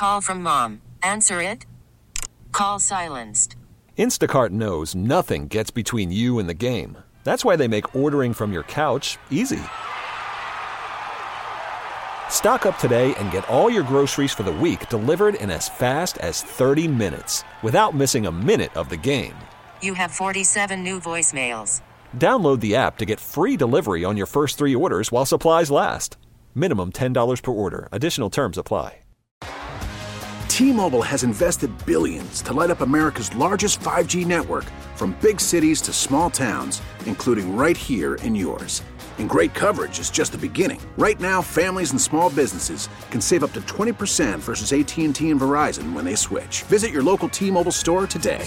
call from mom. Answer it. Call silenced. Instacart knows nothing gets between you and the game. That's why they make ordering from your couch easy. Stock up today and get all your groceries for the week delivered in as fast as 30 minutes without missing a minute of the game. You have 47 new voicemails. Download the app to get free delivery on your first 3 orders while supplies last. Minimum $10 per order. Additional terms apply. T-Mobile has invested billions to light up America's largest 5G network, from big cities to small towns, including right here in yours. And great coverage is just the beginning. Right now, families and small businesses can save up to 20% versus AT&T and Verizon when they switch. Visit your local T-Mobile store today.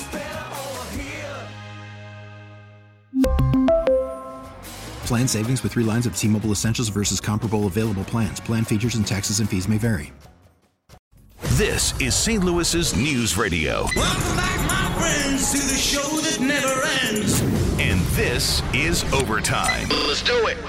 Plan savings with 3 lines of T-Mobile Essentials versus comparable available plans. Plan features and taxes and fees may vary. This is St. Louis's News Radio. Welcome back, my friends, to the show that never ends. And this is Overtime. Let's do it.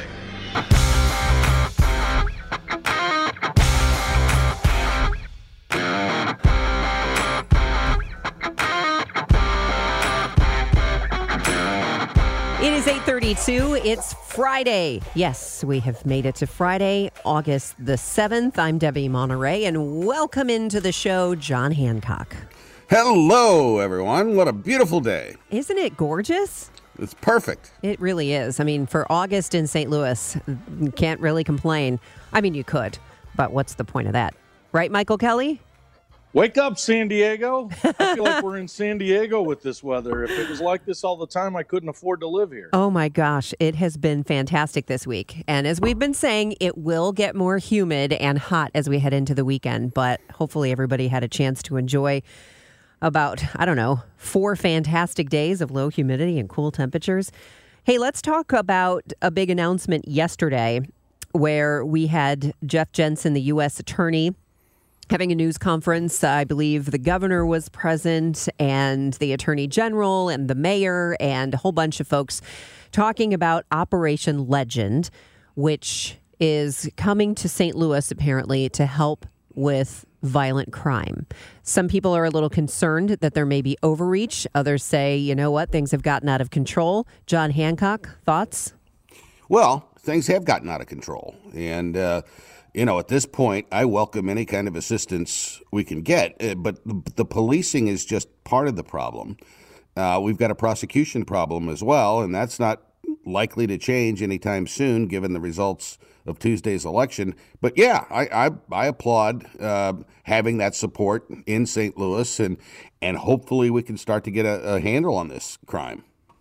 It is 8:32. It's Friday. Yes, we have made it to Friday, August the 7th. I'm Debbie Monterey, and welcome into the show, John Hancock. Hello, everyone. What a beautiful day. Isn't it gorgeous? It's perfect. It really is. I mean, for August in St. Louis, you can't really complain. I mean, you could, but what's the point of that? Right, Michael Kelly? Wake up, San Diego. I feel like we're in San Diego with this weather. If it was like this all the time, I couldn't afford to live here. Oh, my gosh. It has been fantastic this week. And as we've been saying, it will get more humid and hot as we head into the weekend. But hopefully everybody had a chance to enjoy about, 4 fantastic days of low humidity and cool temperatures. Hey, let's talk about a big announcement yesterday where we had Jeff Jensen, the U.S. attorney, having a news conference. I believe the governor was present and the attorney general and the mayor and a whole bunch of folks talking about Operation Legend, which is coming to St. Louis apparently to help with violent crime. Some people are a little concerned that there may be overreach. Others say, you know what, things have gotten out of control. John Hancock, thoughts? Well, things have gotten out of control. And, at this point, I welcome any kind of assistance we can get. But the policing is just part of the problem. We've got a prosecution problem as well, and that's not likely to change anytime soon, given the results of Tuesday's election. But yeah, I applaud having that support in St. Louis, and hopefully we can start to get a handle on this crime.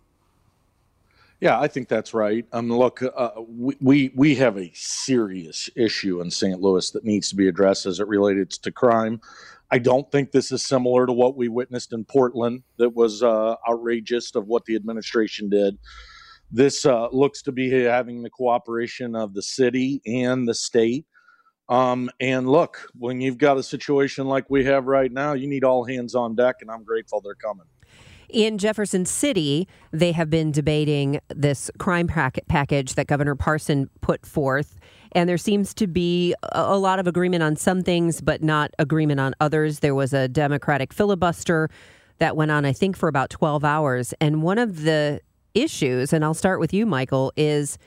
Yeah, I think that's right. Look, we have a serious issue in St. Louis that needs to be addressed as it relates to crime. I don't think this is similar to what we witnessed in Portland that was outrageous of what the administration did. This looks to be having the cooperation of the city and the state. And look, when you've got a situation like we have right now, you need all hands on deck, and I'm grateful they're coming. In Jefferson City, they have been debating this crime package that Governor Parson put forth. And there seems to be a lot of agreement on some things, but not agreement on others. There was a Democratic filibuster that went on, I think, for about 12 hours. And one of the issues, and I'll start with you, Michael, is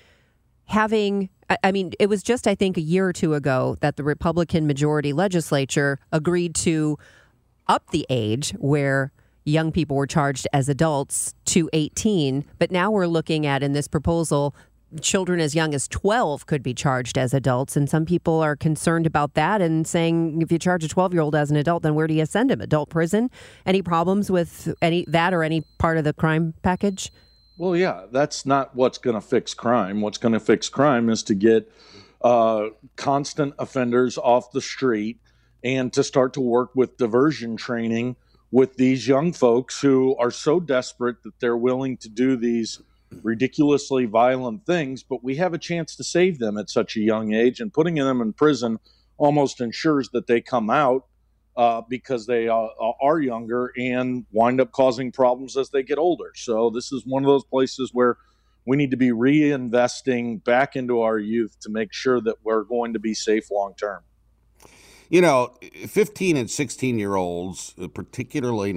it was just, I think, a year or two ago that the Republican majority legislature agreed to up the age where young people were charged as adults to 18. But now we're looking at, in this proposal, children as young as 12 could be charged as adults. And some people are concerned about that and saying, if you charge a 12-year-old as an adult, then where do you send him? Adult prison? Any problems with any part of the crime package? Well, yeah, that's not what's going to fix crime. What's going to fix crime is to get constant offenders off the street and to start to work with diversion training with these young folks who are so desperate that they're willing to do these ridiculously violent things, but we have a chance to save them at such a young age, and putting them in prison almost ensures that they come out because they are younger and wind up causing problems as they get older. So this is one of those places where we need to be reinvesting back into our youth to make sure that we're going to be safe long term. You know, 15 and 16-year-olds, particularly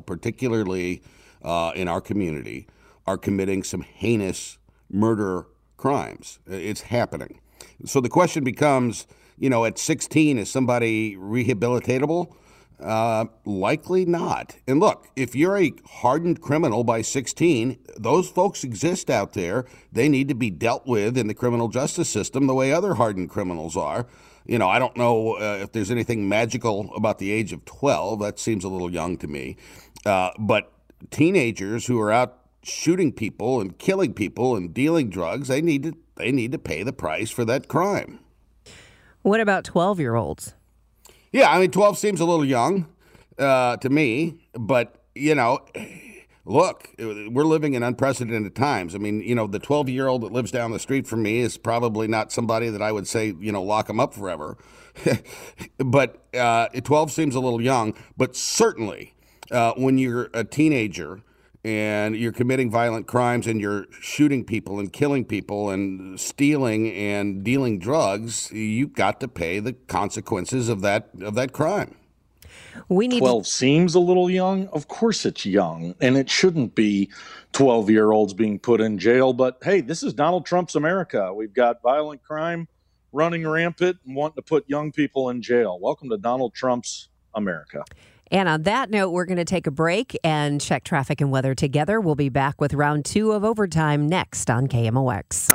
in our community, are committing some heinous murder crimes. It's happening. So the question becomes, you know, at 16, is somebody rehabilitatable? Likely not. And look, if you're a hardened criminal by 16, those folks exist out there. They need to be dealt with in the criminal justice system the way other hardened criminals are. You know, I don't know if there's anything magical about the age of 12. That seems a little young to me. But teenagers who are out shooting people and killing people and dealing drugs, they need to pay the price for that crime. What about 12-year-olds? Yeah, I mean, 12 seems a little young to me, but, you know, look, we're living in unprecedented times. I mean, you know, the 12-year-old that lives down the street from me is probably not somebody that I would say, you know, lock him up forever. But 12 seems a little young, but certainly when you're a teenager and you're committing violent crimes and you're shooting people and killing people and stealing and dealing drugs, you've got to pay the consequences of that crime. 12 seems a little young. Of course it's young, and it shouldn't be 12-year-olds being put in jail. But, hey, this is Donald Trump's America. We've got violent crime running rampant and wanting to put young people in jail. Welcome to Donald Trump's America. And on that note, we're going to take a break and check traffic and weather together. We'll be back with round 2 of Overtime next on KMOX.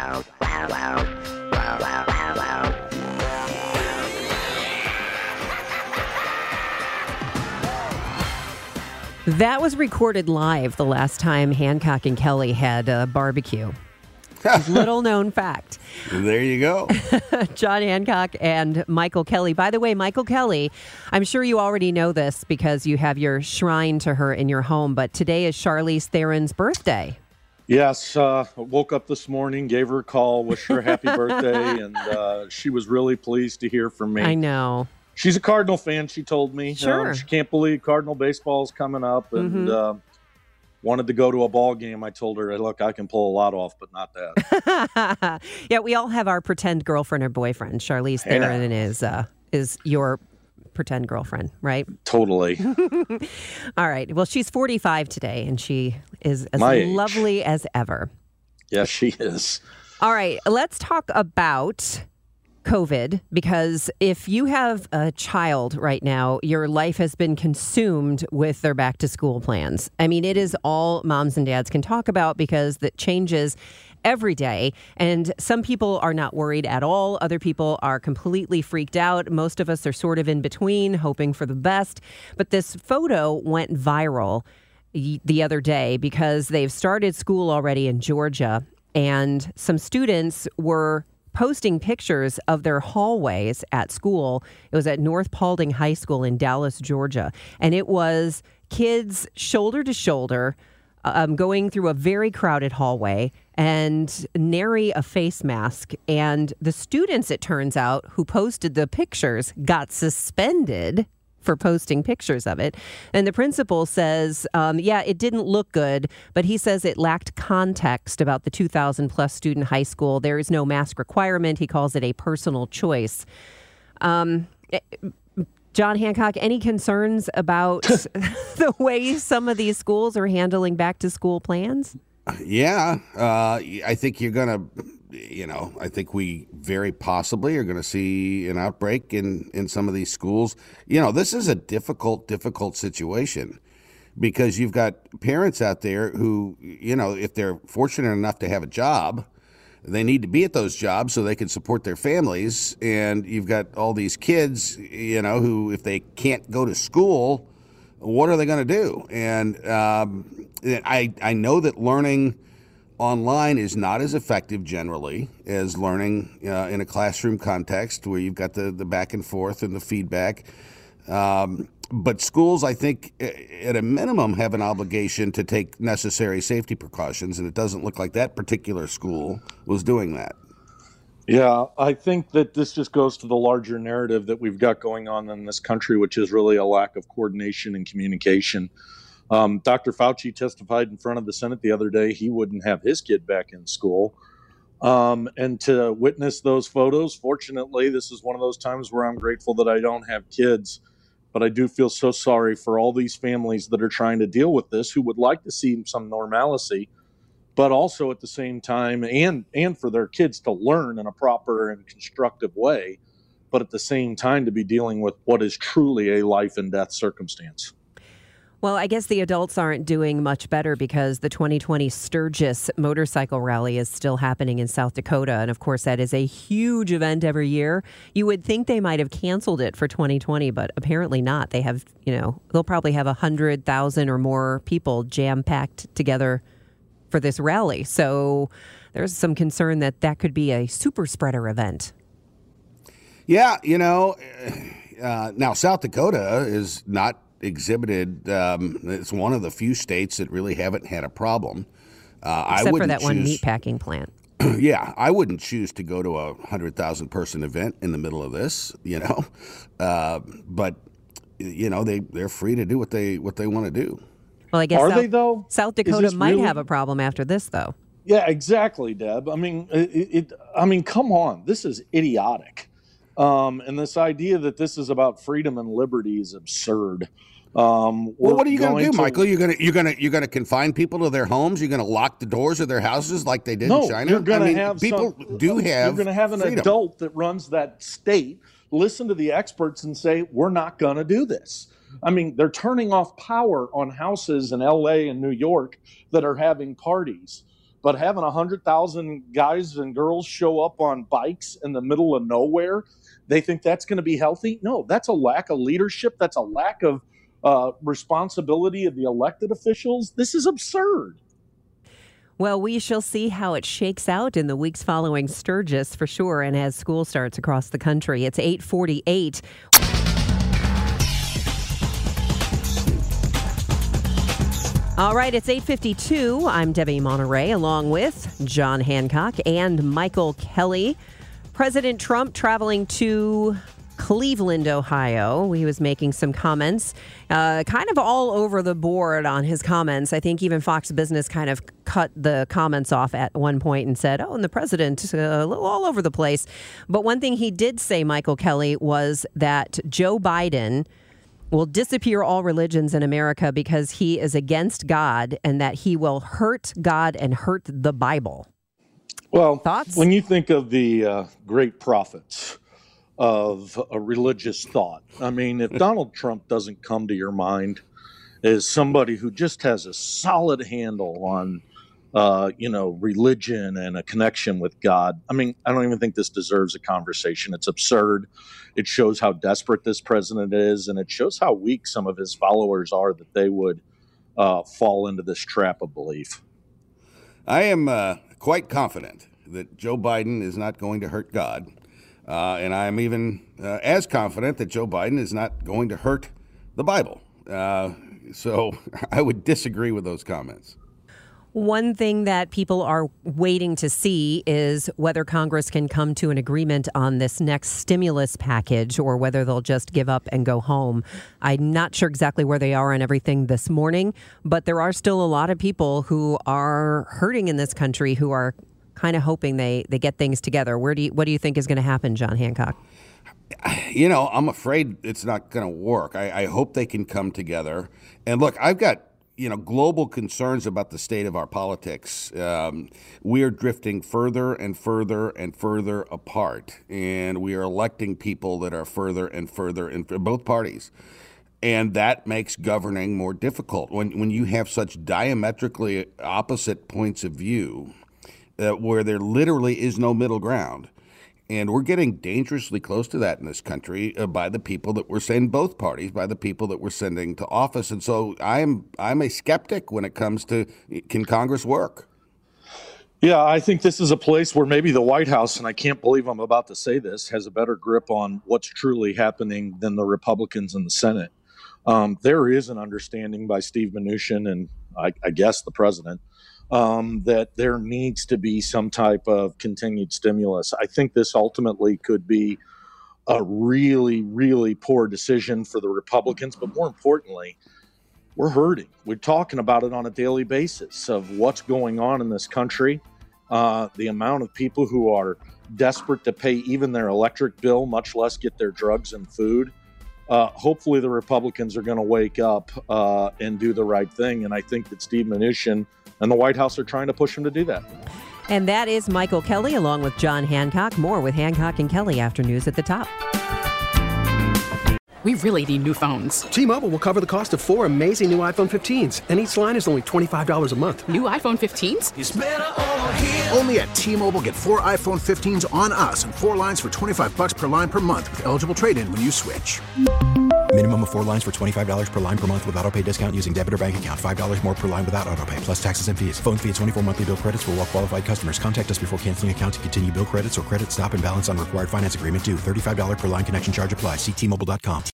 That was recorded live the last time Hancock and Kelly had a barbecue. Little known fact. There you go. John Hancock and Michael Kelly. By the way, Michael Kelly, I'm sure you already know this because you have your shrine to her in your home, but today is Charlize Theron's birthday. Yes, woke up this morning, gave her a call, wished her a happy birthday, and she was really pleased to hear from me. I know. She's a Cardinal fan, she told me. Sure. She can't believe Cardinal baseball is coming up, and wanted to go to a ball game. I told her, look, I can pull a lot off, but not that. Yeah, we all have our pretend girlfriend or boyfriend. Charlize Theron is your pretend girlfriend, right? Totally. All right. Well, she's 45 today, and she is as lovely as ever. Yes, she is. All right. Let's talk about COVID, because if you have a child right now, your life has been consumed with their back to school plans. I mean, it is all moms and dads can talk about because that changes every day. And some people are not worried at all. Other people are completely freaked out. Most of us are sort of in between, hoping for the best. But this photo went viral the other day because they've started school already in Georgia, and some students were posting pictures of their hallways at school. It was at North Paulding High School in Dallas, Georgia. And it was kids shoulder to shoulder going through a very crowded hallway and nary a face mask. And the students, it turns out, who posted the pictures got suspended for posting pictures of it. And the principal says, it didn't look good, but he says it lacked context about the 2,000 plus student high school. There is no mask requirement. He calls it a personal choice. John Hancock, any concerns about the way some of these schools are handling back to school plans? Yeah, I think you're going to, I think we very possibly are going to see an outbreak in some of these schools. This is a difficult situation because you've got parents out there who, if they're fortunate enough to have a job, they need to be at those jobs so they can support their families. And you've got all these kids, who, if they can't go to school, what are they going to do? And I know that learning online is not as effective generally as learning in a classroom context where you've got the back and forth and the feedback. But schools, I think, at a minimum, have an obligation to take necessary safety precautions, and it doesn't look like that particular school was doing that. Yeah, I think that this just goes to the larger narrative that we've got going on in this country, which is really a lack of coordination and communication. Dr. Fauci testified in front of the Senate the other day he wouldn't have his kid back in school. And to witness those photos, fortunately, this is one of those times where I'm grateful that I don't have kids. But I do feel so sorry for all these families that are trying to deal with this, who would like to see some normalcy, but also at the same time, and for their kids to learn in a proper and constructive way, but at the same time to be dealing with what is truly a life and death circumstance. Well, I guess the adults aren't doing much better because the 2020 Sturgis motorcycle rally is still happening in South Dakota. And of course, that is a huge event every year. You would think they might have canceled it for 2020, but apparently not. They have, they'll probably have 100,000 or more people jam-packed together for this rally. So there's some concern that that could be a super spreader event. Yeah, now South Dakota is not exhibited. It's one of the few states that really haven't had a problem. Except for that one meatpacking plant. Yeah, I wouldn't choose to go to a 100,000 person event in the middle of this, but they're free to do what they want to do. Well, I guess they though? South Dakota might have a problem after this, though. Yeah, exactly, Deb. I mean, come on, this is idiotic. And this idea that this is about freedom and liberty is absurd. Well, what are you going to do, Michael? You're going to confine people to their homes? You're going to lock the doors of their houses like they did in China? You're going to have people do have. You're going to have an freedom. adult that runs that state listen to the experts and say, we're not going to do this. I mean, they're turning off power on houses in L.A. and New York that are having parties. But having 100,000 guys and girls show up on bikes in the middle of nowhere, they think that's going to be healthy? No, that's a lack of leadership. That's a lack of responsibility of the elected officials. This is absurd. Well, we shall see how it shakes out in the weeks following Sturgis for sure, and as school starts across the country. It's 8:48. All right, it's 8:52. I'm Debbie Monterey, along with John Hancock and Michael Kelly. President Trump traveling to Cleveland, Ohio. He was making some comments, kind of all over the board on his comments. I think even Fox Business kind of cut the comments off at one point and said, and the president, a little all over the place. But one thing he did say, Michael Kelly, was that Joe Biden will disappear all religions in America because he is against God and that he will hurt God and hurt the Bible. Well, thoughts? When you think of the great prophets of a religious thought, I mean, if Donald Trump doesn't come to your mind as somebody who just has a solid handle on, religion and a connection with God, I mean, I don't even think this deserves a conversation. It's absurd. It shows how desperate this president is, and it shows how weak some of his followers are that they would fall into this trap of belief. I am quite confident that Joe Biden is not going to hurt God. And I'm even as confident that Joe Biden is not going to hurt the Bible. So I would disagree with those comments. One thing that people are waiting to see is whether Congress can come to an agreement on this next stimulus package or whether they'll just give up and go home. I'm not sure exactly where they are on everything this morning, but there are still a lot of people who are hurting in this country who are kind of hoping they get things together. What do you think is going to happen, John Hancock? I'm afraid it's not going to work. I hope they can come together. And look, I've got global concerns about the state of our politics. We are drifting further and further and further apart, and we are electing people that are further and further in both parties. And that makes governing more difficult when you have such diametrically opposite points of view where there literally is no middle ground. And we're getting dangerously close to that in this country by the people that we're sending, both parties, by the people that we're sending to office. And so I'm a skeptic when it comes to, can Congress work? Yeah, I think this is a place where maybe the White House, and I can't believe I'm about to say this, has a better grip on what's truly happening than the Republicans in the Senate. There is an understanding by Steve Mnuchin and I guess the president that there needs to be some type of continued stimulus. I think this ultimately could be a really, really poor decision for the Republicans, but more importantly, we're hurting. We're talking about it on a daily basis of what's going on in this country, the amount of people who are desperate to pay even their electric bill, much less get their drugs and food. Hopefully the Republicans are going to wake up and do the right thing. And I think that Steve Mnuchin and the White House are trying to push him to do that. And that is Michael Kelly along with John Hancock. More with Hancock and Kelly after news at the top. We really need new phones. T-Mobile will cover the cost of 4 amazing new iPhone 15s, and each line is only $25 a month. New iPhone 15s? It's better over here. Only at T-Mobile, get 4 iPhone 15s on us and 4 lines for $25 per line per month with eligible trade-in when you switch. Minimum of 4 lines for $25 per line per month with autopay discount using debit or bank account. $5 more per line without autopay, plus taxes and fees. Phone fee at 24 monthly bill credits for well-qualified customers. Contact us before canceling account to continue bill credits or credit stop and balance on required finance agreement due. $35 per line connection charge applies. See T-Mobile.com.